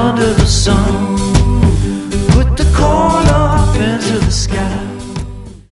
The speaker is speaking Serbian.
under the sun. Put the corn up into the sky.